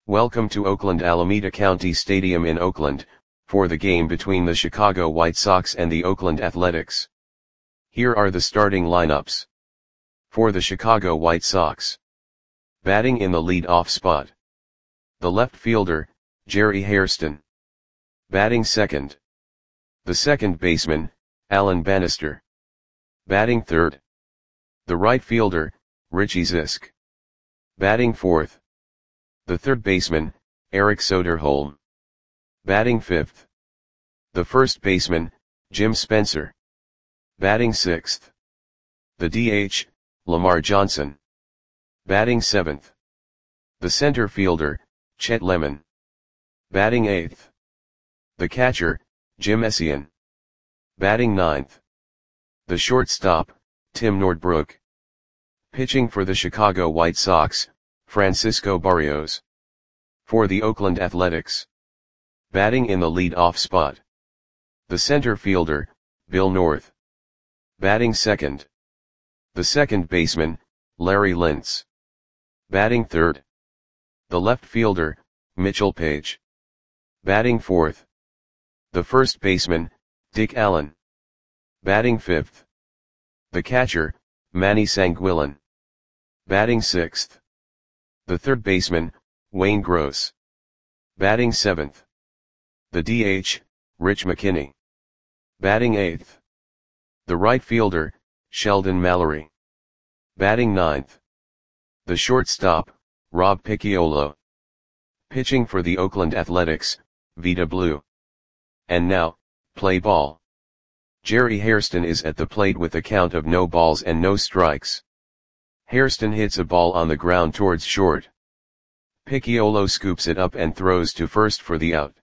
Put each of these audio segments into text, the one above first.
Welcome to Oakland Alameda County Stadium in Oakland, for the game between the Chicago White Sox and the Oakland Athletics. Here are the starting lineups. For the Chicago White Sox. Batting in the lead-off spot. The left fielder, Jerry Hairston. Batting second. The second baseman, Alan Bannister. Batting third. The right fielder, Richie Zisk. Batting fourth. The third baseman, Eric Soderholm. Batting fifth. The first baseman, Jim Spencer. Batting sixth. The DH, Lamar Johnson. Batting seventh. The center fielder, Chet Lemon. Batting eighth. The catcher, Jim Essien. Batting ninth. The shortstop, Tim Nordbrook. Pitching for the Chicago White Sox, Francisco Barrios. For the Oakland Athletics. Batting in the lead-off spot. The center fielder, Bill North. Batting second. The second baseman, Larry Lintz. Batting third. The left fielder, Mitchell Page. Batting fourth. The first baseman, Dick Allen. Batting fifth. The catcher, Manny Sanguillen. Batting sixth. The third baseman, Wayne Gross. Batting seventh. The DH, Rich McKinney. Batting eighth. The right fielder, Sheldon Mallory. Batting ninth. The shortstop, Rob Picciolo. Pitching for the Oakland Athletics, Vida Blue. And now, play ball. Jerry Hairston is at the plate with a count of no balls and no strikes. Hairston hits a ball on the ground towards short. Picciolo scoops it up and throws to first for the out.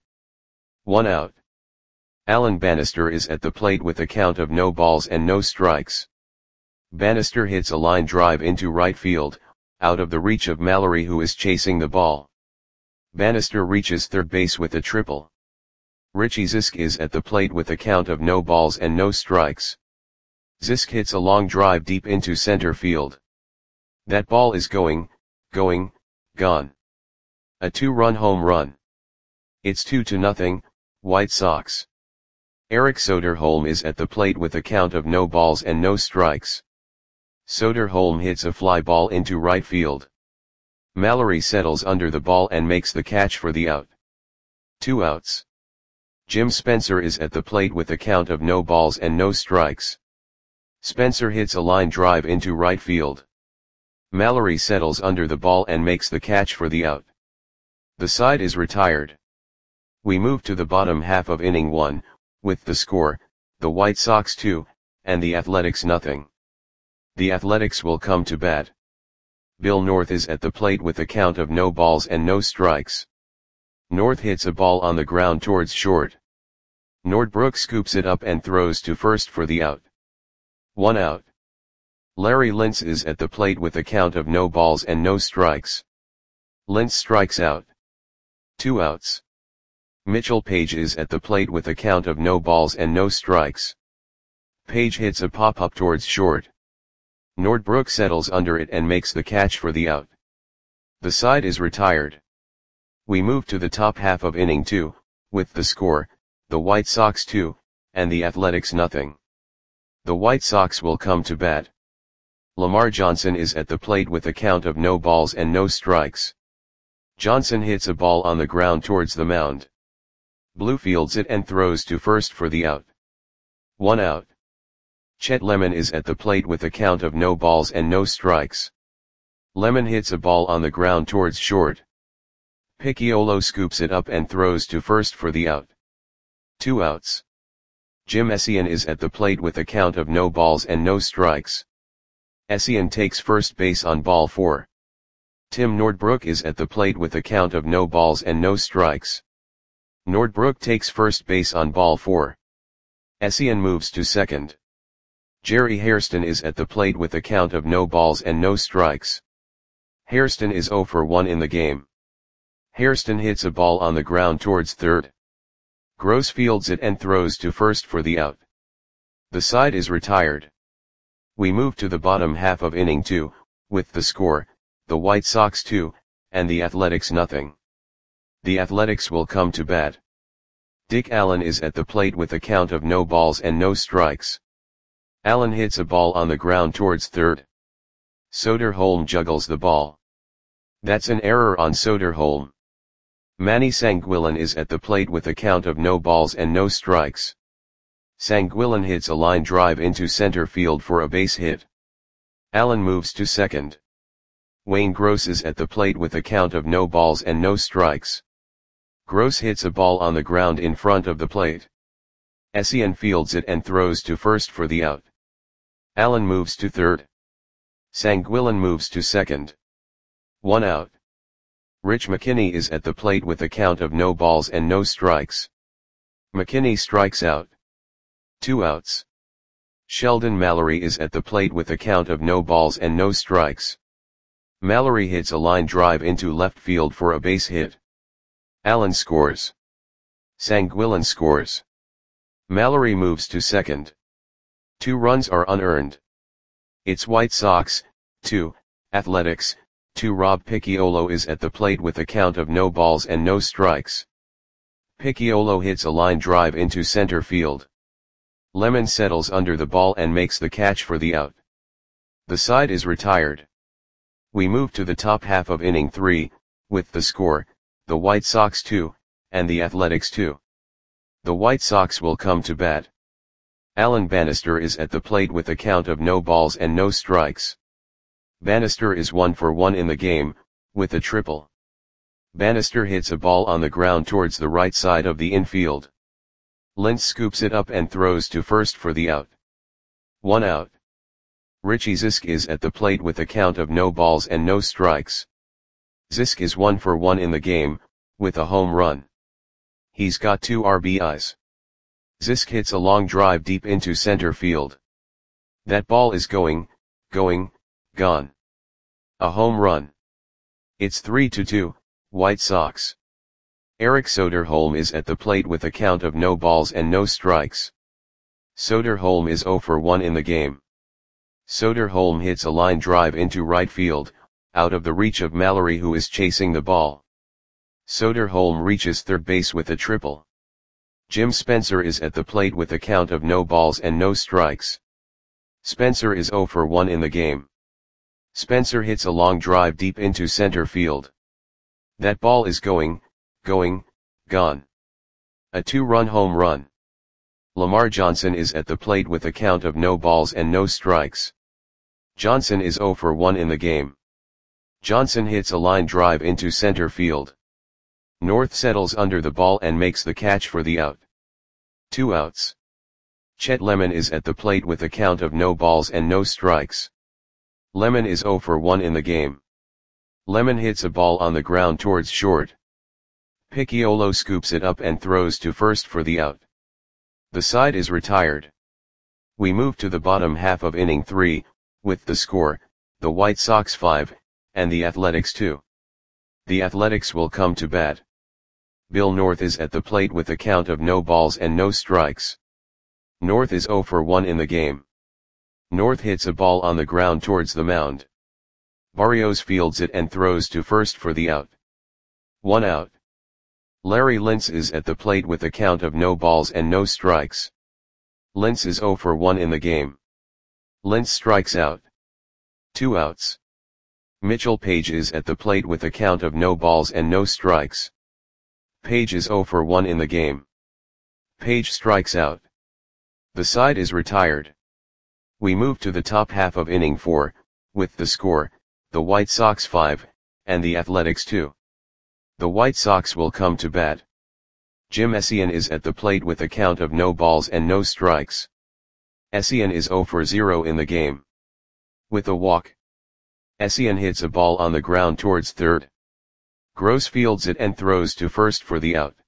1 out. Alan Bannister is at the plate with a count of no balls and no strikes. Bannister hits a line drive into right field, out of the reach of Mallory, who is chasing the ball. Bannister reaches third base with a triple. Richie Zisk is at the plate with a count of no balls and no strikes. Zisk hits a long drive deep into center field. That ball is gone. A 2-run home run. It's 2-0, White Sox. Eric Soderholm is at the plate with a count of no balls and no strikes. Soderholm hits a fly ball into right field. Mallory settles under the ball and makes the catch for the out. 2 outs. Jim Spencer is at the plate with a count of no balls and no strikes. Spencer hits a line drive into right field. Mallory settles under the ball and makes the catch for the out. The side is retired. We move to the bottom half of inning 1, with the score, the White Sox 2, and the Athletics 0. The Athletics will come to bat. Bill North is at the plate with a count of no balls and no strikes. North hits a ball on the ground towards short. Nordbrook scoops it up and throws to first for the out. 1 out. Larry Lintz is at the plate with a count of no balls and no strikes. Lintz strikes out. 2 outs. Mitchell Page is at the plate with a count of no balls and no strikes. Page hits a pop-up towards short. Nordbrook settles under it and makes the catch for the out. The side is retired. We move to the top half of inning 2, with the score, the White Sox 2, and the Athletics 0. The White Sox will come to bat. Lamar Johnson is at the plate with a count of no balls and no strikes. Johnson hits a ball on the ground towards the mound. Blue fields it and throws to first for the out. 1 out. Chet Lemon is at the plate with a count of no balls and no strikes. Lemon hits a ball on the ground towards short. Picciolo scoops it up and throws to first for the out. 2 outs. Jim Essien is at the plate with a count of no balls and no strikes. Essien takes first base on ball 4. Tim Nordbrook is at the plate with a count of no balls and no strikes. Nordbrook takes first base on ball 4. Essien moves to second. Jerry Hairston is at the plate with a count of no balls and no strikes. Hairston is 0 for 1 in the game. Hairston hits a ball on the ground towards third. Gross fields it and throws to first for the out. The side is retired. We move to the bottom half of inning 2, with the score, the White Sox 2, and the Athletics 0. The Athletics will come to bat. Dick Allen is at the plate with a count of no balls and no strikes. Allen hits a ball on the ground towards third. Soderholm juggles the ball. That's an error on Soderholm. Manny Sanguillen is at the plate with a count of no balls and no strikes. Sanguillen hits a line drive into center field for a base hit. Allen moves to second. Wayne Gross is at the plate with a count of no balls and no strikes. Gross hits a ball on the ground in front of the plate. Essien fields it and throws to first for the out. Allen moves to third. Sanguillen moves to second. 1 out. Rich McKinney is at the plate with a count of no balls and no strikes. McKinney strikes out. 2 outs. Sheldon Mallory is at the plate with a count of no balls and no strikes. Mallory hits a line drive into left field for a base hit. Allen scores. Sanguillen scores. Mallory moves to second. 2 runs are unearned. It's White Sox, 2, Athletics, 2. Rob Picciolo is at the plate with a count of no balls and no strikes. Picciolo hits a line drive into center field. Lemon settles under the ball and makes the catch for the out. The side is retired. We move to the top half of inning 3, with the score, the White Sox 2, and the Athletics 2. The White Sox will come to bat. Alan Bannister is at the plate with a count of no balls and no strikes. Bannister is 1 for 1 in the game, with a triple. Bannister hits a ball on the ground towards the right side of the infield. Lentz scoops it up and throws to first for the out. 1 out. Richie Zisk is at the plate with a count of no balls and no strikes. Zisk is 1 for 1 in the game, with a home run. He's got 2 RBIs. Zisk hits a long drive deep into center field. That ball is going, gone. A home run. It's 3-2, White Sox. Eric Soderholm is at the plate with a count of no balls and no strikes. Soderholm is 0 for 1 in the game. Soderholm hits a line drive into right field, out of the reach of Mallory who is chasing the ball. Soderholm reaches third base with a triple. Jim Spencer is at the plate with a count of no balls and no strikes. Spencer is 0 for 1 in the game. Spencer hits a long drive deep into center field. That ball is going, gone. A 2-run home run. Lamar Johnson is at the plate with a count of no balls and no strikes. Johnson is 0 for 1 in the game. Johnson hits a line drive into center field. North settles under the ball and makes the catch for the out. 2 outs. Chet Lemon is at the plate with a count of no balls and no strikes. Lemon is 0 for 1 in the game. Lemon hits a ball on the ground towards short. Picciolo scoops it up and throws to first for the out. The side is retired. We move to the bottom half of inning 3, with the score, the White Sox 5, and the Athletics 2. The Athletics will come to bat. Bill North is at the plate with a count of no balls and no strikes. North is 0 for 1 in the game. North hits a ball on the ground towards the mound. Barrios fields it and throws to first for the out. 1 out. Larry Lentz is at the plate with a count of no balls and no strikes. Lentz is 0 for 1 in the game. Lentz strikes out. 2 outs. Mitchell Page is at the plate with a count of no balls and no strikes. Page is 0 for 1 in the game. Page strikes out. The side is retired. We move to the top half of inning 4, with the score, the White Sox 5, and the Athletics 2. The White Sox will come to bat. Jim Essien is at the plate with a count of no balls and no strikes. Essien is 0 for 0 in the game. With a walk. Essien hits a ball on the ground towards third. Gross fields it and throws to first for the out.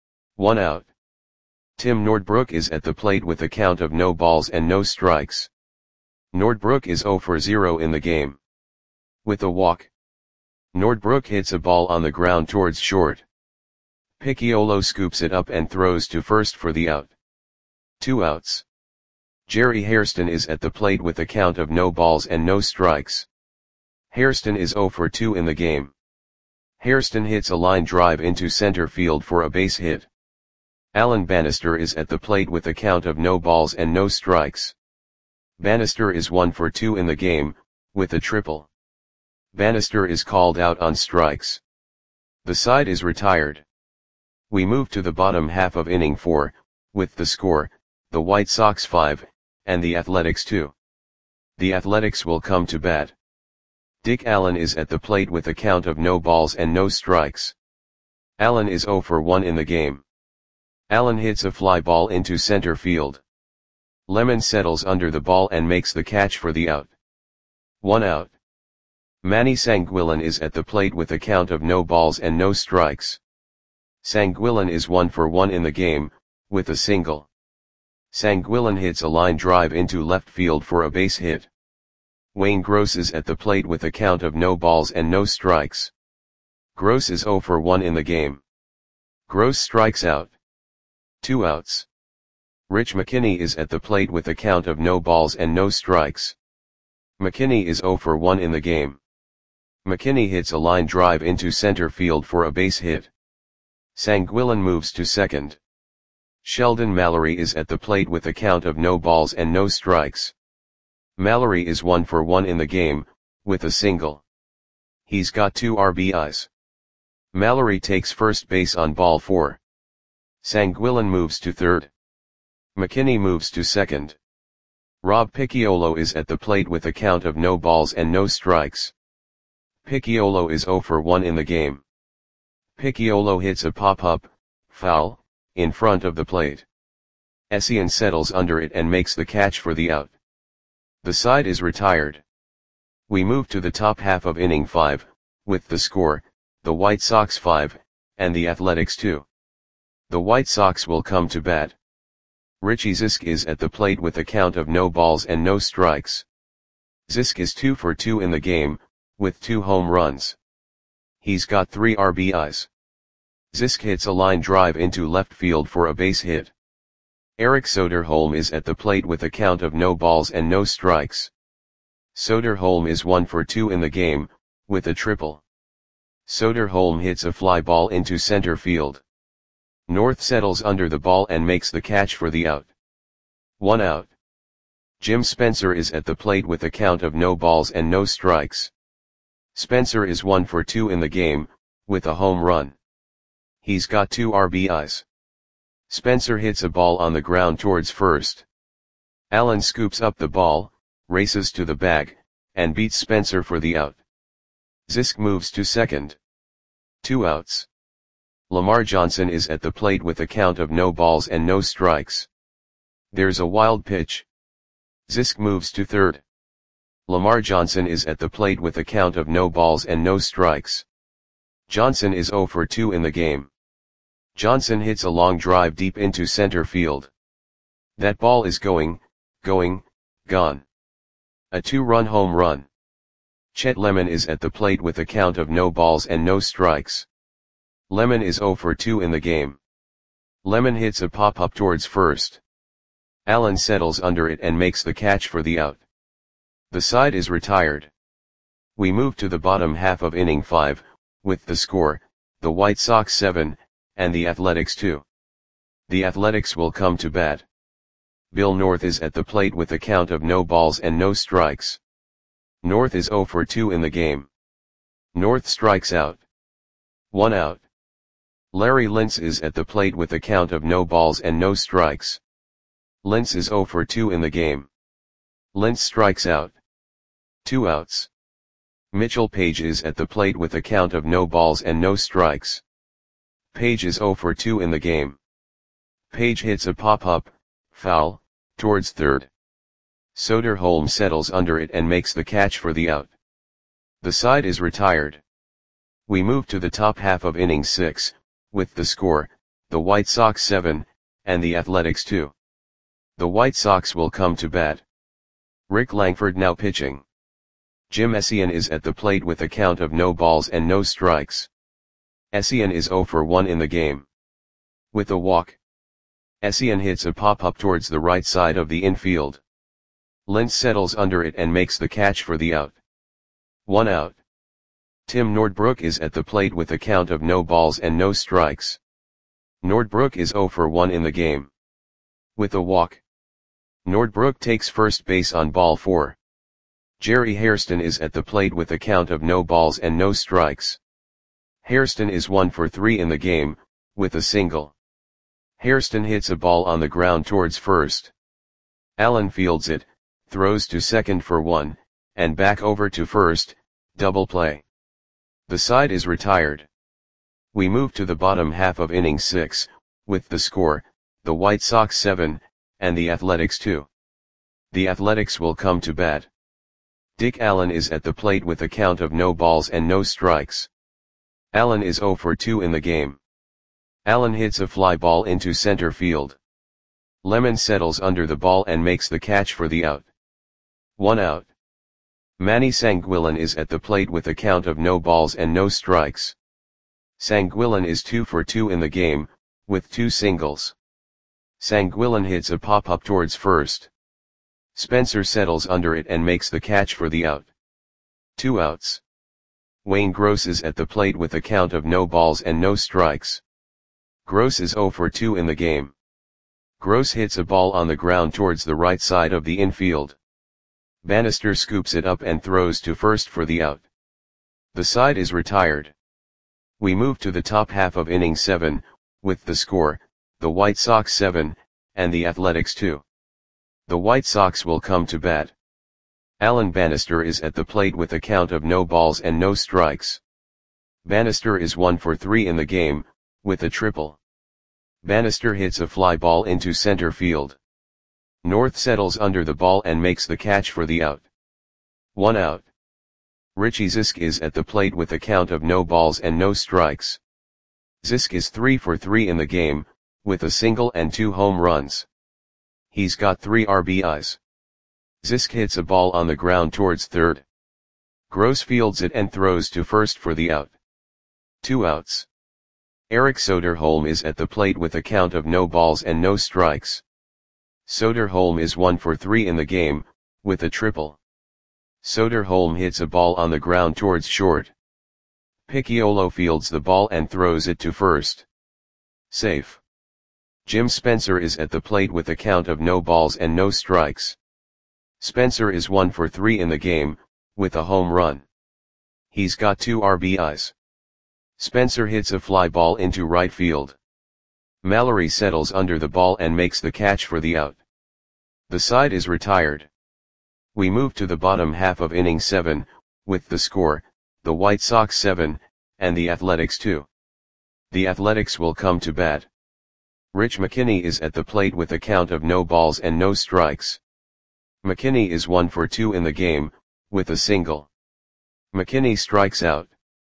1 out. Tim Nordbrook is at the plate with a count of no balls and no strikes. Nordbrook is 0 for 0 in the game. With a walk. Nordbrook hits a ball on the ground towards short. Picciolo scoops it up and throws to first for the out. 2 outs. Jerry Hairston is at the plate with a count of no balls and no strikes. Hairston is 0 for 2 in the game. Hairston hits a line drive into center field for a base hit. Alan Bannister is at the plate with a count of no balls and no strikes. Bannister is 1 for 2 in the game, with a triple. Bannister is called out on strikes. The side is retired. We move to the bottom half of inning 4, with the score, the White Sox 5, and the Athletics 2. The Athletics will come to bat. Dick Allen is at the plate with a count of no balls and no strikes. Allen is 0 for 1 in the game. Allen hits a fly ball into center field. Lemon settles under the ball and makes the catch for the out. 1 out. Manny Sanguillen is at the plate with a count of no balls and no strikes. Sanguillen is 1 for 1 in the game, with a single. Sanguillen hits a line drive into left field for a base hit. Wayne Gross is at the plate with a count of no balls and no strikes. Gross is 0 for 1 in the game. Gross strikes out. 2 outs. Rich McKinney is at the plate with a count of no balls and no strikes. McKinney is 0 for 1 in the game. McKinney hits a line drive into center field for a base hit. Sanguillen moves to second. Sheldon Mallory is at the plate with a count of no balls and no strikes. Mallory is 1 for 1 in the game, with a single. He's got 2 RBIs. Mallory takes first base on ball 4. Sanguillen moves to third. McKinney moves to second. Rob Picciolo is at the plate with a count of no balls and no strikes. Picciolo is 0 for 1 in the game. Picciolo hits a pop-up, foul, in front of the plate. Essien settles under it and makes the catch for the out. The side is retired. We move to the top half of inning 5, with the score, the White Sox 5, and the Athletics 2. The White Sox will come to bat. Richie Zisk is at the plate with a count of no balls and no strikes. Zisk is 2 for 2 in the game, with 2 home runs. He's got 3 RBIs. Zisk hits a line drive into left field for a base hit. Eric Soderholm is at the plate with a count of no balls and no strikes. Soderholm is 1 for 2 in the game, with a triple. Soderholm hits a fly ball into center field. North settles under the ball and makes the catch for the out. 1 out. Jim Spencer is at the plate with a count of no balls and no strikes. Spencer is 1 for 2 in the game, with a home run. He's got 2 RBIs. Spencer hits a ball on the ground towards first. Allen scoops up the ball, races to the bag, and beats Spencer for the out. Zisk moves to second. 2 outs. Lamar Johnson is at the plate with a count of no balls and no strikes. There's a wild pitch. Zisk moves to third. Lamar Johnson is at the plate with a count of no balls and no strikes. Johnson is 0 for 2 in the game. Johnson hits a long drive deep into center field. That ball is gone. A 2-run home run. Chet Lemon is at the plate with a count of no balls and no strikes. Lemon is 0 for 2 in the game. Lemon hits a pop-up towards first. Allen settles under it and makes the catch for the out. The side is retired. We move to the bottom half of inning 5, with the score, the White Sox 7, and the Athletics 2. The Athletics will come to bat. Bill North is at the plate with a count of no balls and no strikes. North is 0 for 2 in the game. North strikes out. 1 out. Larry Lintz is at the plate with a count of no balls and no strikes. Lintz is 0 for 2 in the game. Lintz strikes out. 2 outs. Mitchell Page is at the plate with a count of no balls and no strikes. Page is 0 for 2 in the game. Page hits a pop-up, foul, towards third. Soderholm settles under it and makes the catch for the out. The side is retired. We move to the top half of inning 6, with the score, the White Sox 7, and the Athletics 2. The White Sox will come to bat. Rick Langford now pitching. Jim Essien is at the plate with a count of no balls and no strikes. Essien is 0 for 1 in the game. With a walk. Essien hits a pop-up towards the right side of the infield. Lintz settles under it and makes the catch for the out. 1 out. Tim Nordbrook is at the plate with a count of no balls and no strikes. Nordbrook is 0 for 1 in the game. With a walk. Nordbrook takes first base on ball 4. Jerry Hairston is at the plate with a count of no balls and no strikes. Hairston is 1 for 3 in the game, with a single. Hairston hits a ball on the ground towards first. Allen fields it, throws to second for 1, and back over to first, double play. The side is retired. We move to the bottom half of inning 6, with the score, the White Sox 7, and the Athletics 2. The Athletics will come to bat. Dick Allen is at the plate with a count of no balls and no strikes. Allen is 0 for 2 in the game. Allen hits a fly ball into center field. Lemon settles under the ball and makes the catch for the out. 1 out. Manny Sanguillen is at the plate with a count of no balls and no strikes. Sanguillen is 2 for 2 in the game, with 2 singles. Sanguillen hits a pop-up towards first. Spencer settles under it and makes the catch for the out. 2 outs. Wayne Gross is at the plate with a count of no balls and no strikes. Gross is 0 for 2 in the game. Gross hits a ball on the ground towards the right side of the infield. Bannister scoops it up and throws to first for the out. The side is retired. We move to the top half of inning 7, with the score, the White Sox 7, and the Athletics 2. The White Sox will come to bat. Alan Bannister is at the plate with a count of no balls and no strikes. Bannister is 1 for 3 in the game, with a triple. Bannister hits a fly ball into center field. North settles under the ball and makes the catch for the out. 1 out. Richie Zisk is at the plate with a count of no balls and no strikes. Zisk is 3 for 3 in the game, with a single and 2 home runs. He's got 3 RBIs. Zisk hits a ball on the ground towards third. Gross fields it and throws to first for the out. 2 outs. Eric Soderholm is at the plate with a count of no balls and no strikes. Soderholm is 1 for 3 in the game, with a triple. Soderholm hits a ball on the ground towards short. Picciolo fields the ball and throws it to first. Safe. Jim Spencer is at the plate with a count of no balls and no strikes. Spencer is 1 for 3 in the game, with a home run. He's got 2 RBIs. Spencer hits a fly ball into right field. Mallory settles under the ball and makes the catch for the out. The side is retired. We move to the bottom half of inning 7, with the score, the White Sox 7, and the Athletics 2. The Athletics will come to bat. Rich McKinney is at the plate with a count of no balls and no strikes. McKinney is 1 for 2 in the game, with a single. McKinney strikes out.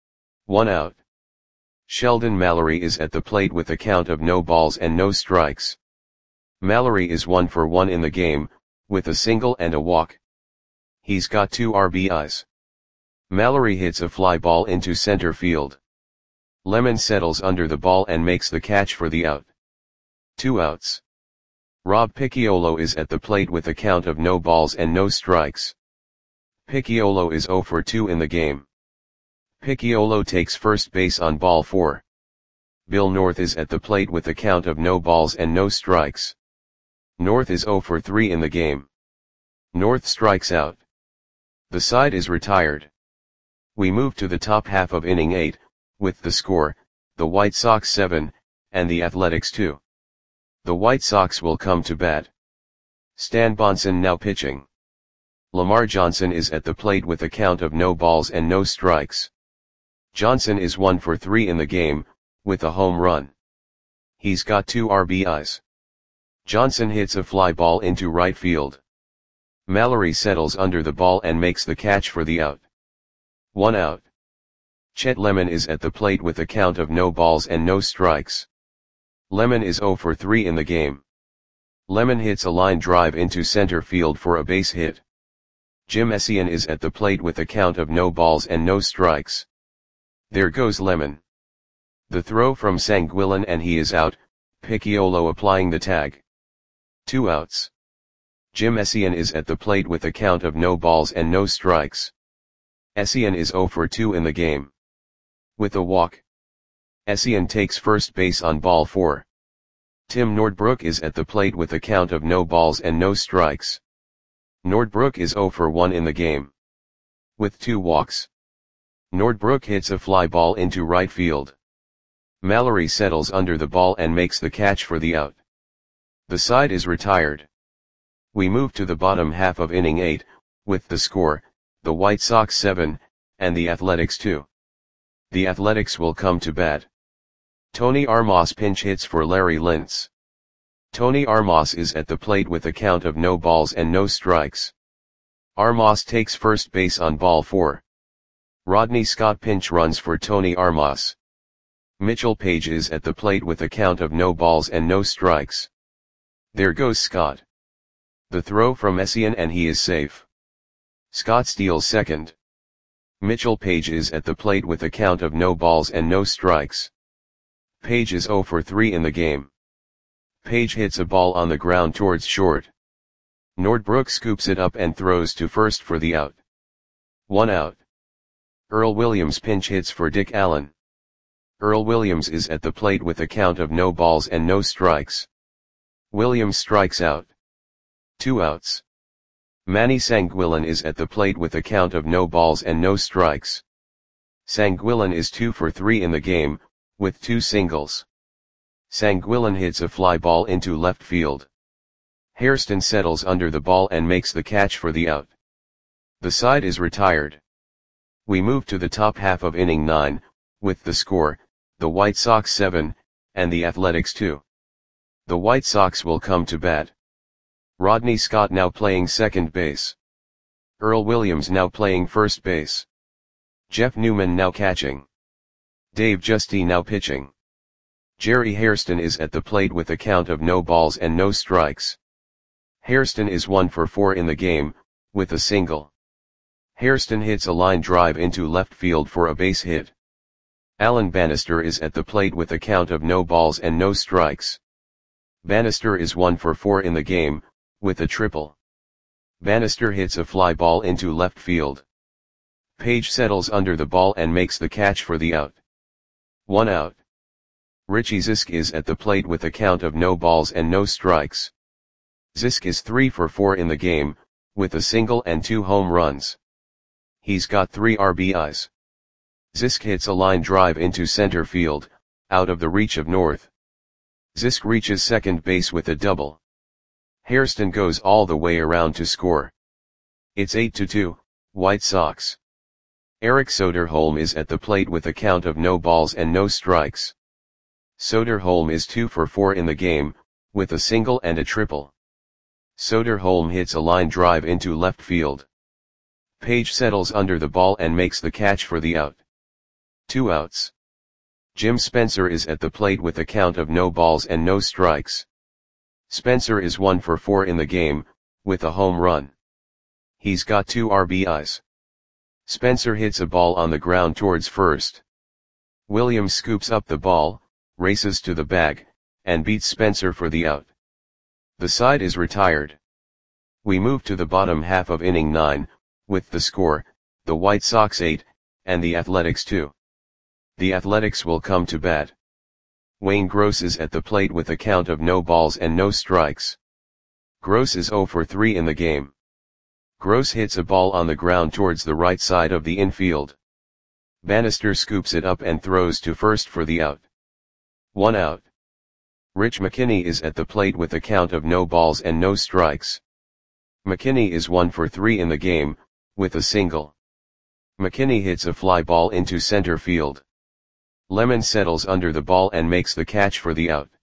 1 out. Sheldon Mallory is at the plate with a count of no balls and no strikes. Mallory is 1 for 1 in the game, with a single and a walk. He's got 2 RBIs. Mallory hits a fly ball into center field. Lemon settles under the ball and makes the catch for the out. 2 outs. Rob Picciolo is at the plate with a count of no balls and no strikes. Picciolo is 0 for 2 in the game. Picciolo takes first base on ball 4. Bill North is at the plate with a count of no balls and no strikes. North is 0 for 3 in the game. North strikes out. The side is retired. We move to the top half of inning 8, with the score, the White Sox 7, and the Athletics 2. The White Sox will come to bat. Stan Bonson now pitching. Lamar Johnson is at the plate with a count of no balls and no strikes. Johnson is 1 for 3 in the game, with a home run. He's got 2 RBIs. Johnson hits a fly ball into right field. Mallory settles under the ball and makes the catch for the out. 1 out. Chet Lemon is at the plate with a count of no balls and no strikes. Lemon is 0 for 3 in the game. Lemon hits a line drive into center field for a base hit. Jim Essien is at the plate with a count of no balls and no strikes. There goes Lemon. The throw from Sanguillen and he is out, Picciolo applying the tag. 2 outs. Jim Essien is at the plate with a count of no balls and no strikes. Essien is 0 for 2 in the game. With a walk, Essien takes first base on ball 4. Tim Nordbrook is at the plate with a count of no balls and no strikes. Nordbrook is 0 for 1 in the game. With 2 walks, Nordbrook hits a fly ball into right field. Mallory settles under the ball and makes the catch for the out. The side is retired. We move to the bottom half of inning 8, with the score, the White Sox 7, and the Athletics 2. The Athletics will come to bat. Tony Armas pinch hits for Larry Lintz. Tony Armas is at the plate with a count of no balls and no strikes. Armas takes first base on ball 4. Rodney Scott pinch runs for Tony Armas. Mitchell Page is at the plate with a count of no balls and no strikes. There goes Scott. The throw from Essien and he is safe. Scott steals second. Mitchell Page is at the plate with a count of no balls and no strikes. Page is 0 for 3 in the game. Page hits a ball on the ground towards short. Nordbrook scoops it up and throws to first for the out. 1 out. Earl Williams pinch hits for Dick Allen. Earl Williams is at the plate with a count of no balls and no strikes. Williams strikes out. 2 outs. Manny Sanguillen is at the plate with a count of no balls and no strikes. Sanguillen is 2 for 3 in the game, with 2 singles. Sanguillen hits a fly ball into left field. Hairston settles under the ball and makes the catch for the out. The side is retired. We move to the top half of inning 9, with the score, the White Sox 7, and the Athletics 2. The White Sox will come to bat. Rodney Scott now playing second base. Earl Williams now playing first base. Jeff Newman now catching. Dave Giusti now pitching. Jerry Hairston is at the plate with a count of no balls and no strikes. Hairston is 1 for 4 in the game, with a single. Hairston hits a line drive into left field for a base hit. Alan Bannister is at the plate with a count of no balls and no strikes. Bannister is 1 for 4 in the game, with a triple. Bannister hits a fly ball into left field. Page settles under the ball and makes the catch for the out. 1 out. Richie Zisk is at the plate with a count of no balls and no strikes. Zisk is 3 for 4 in the game, with a single and 2 home runs. He's got 3 RBIs. Zisk hits a line drive into center field, out of the reach of North. Zisk reaches second base with a double. Hairston goes all the way around to score. It's 8-2, White Sox. Eric Soderholm is at the plate with a count of no balls and no strikes. Soderholm is 2 for 4 in the game, with a single and a triple. Soderholm hits a line drive into left field. Page settles under the ball and makes the catch for the out. 2 outs. Jim Spencer is at the plate with a count of no balls and no strikes. Spencer is 1 for 4 in the game, with a home run. He's got 2 RBIs. Spencer hits a ball on the ground towards first. Williams scoops up the ball, races to the bag, and beats Spencer for the out. The side is retired. We move to the bottom half of inning 9, with the score, the White Sox 8, and the Athletics 2. The Athletics will come to bat. Wayne Gross is at the plate with a count of no balls and no strikes. Gross is 0 for 3 in the game. Gross hits a ball on the ground towards the right side of the infield. Bannister scoops it up and throws to first for the out. 1 out. Rich McKinney is at the plate with a count of no balls and no strikes. McKinney is 1 for 3 in the game, with a single. McKinney hits a fly ball into center field. Lemon settles under the ball and makes the catch for the out.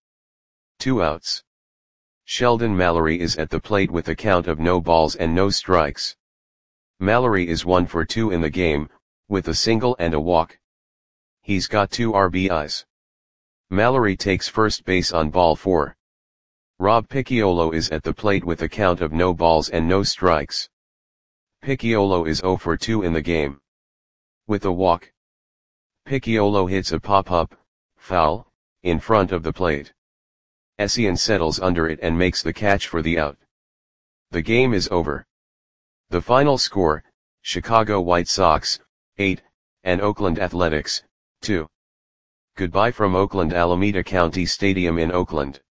2 outs. Sheldon Mallory is at the plate with a count of no balls and no strikes. Mallory is 1 for 2 in the game, with a single and a walk. He's got 2 RBIs. Mallory takes first base on ball 4. Rob Picciolo is at the plate with a count of no balls and no strikes. Picciolo is 0 for 2 in the game. With a walk, Picciolo hits a pop-up, foul, in front of the plate. Essien settles under it and makes the catch for the out. The game is over. The final score, Chicago White Sox, 8, and Oakland Athletics, 2. Goodbye from Oakland Alameda County Stadium in Oakland.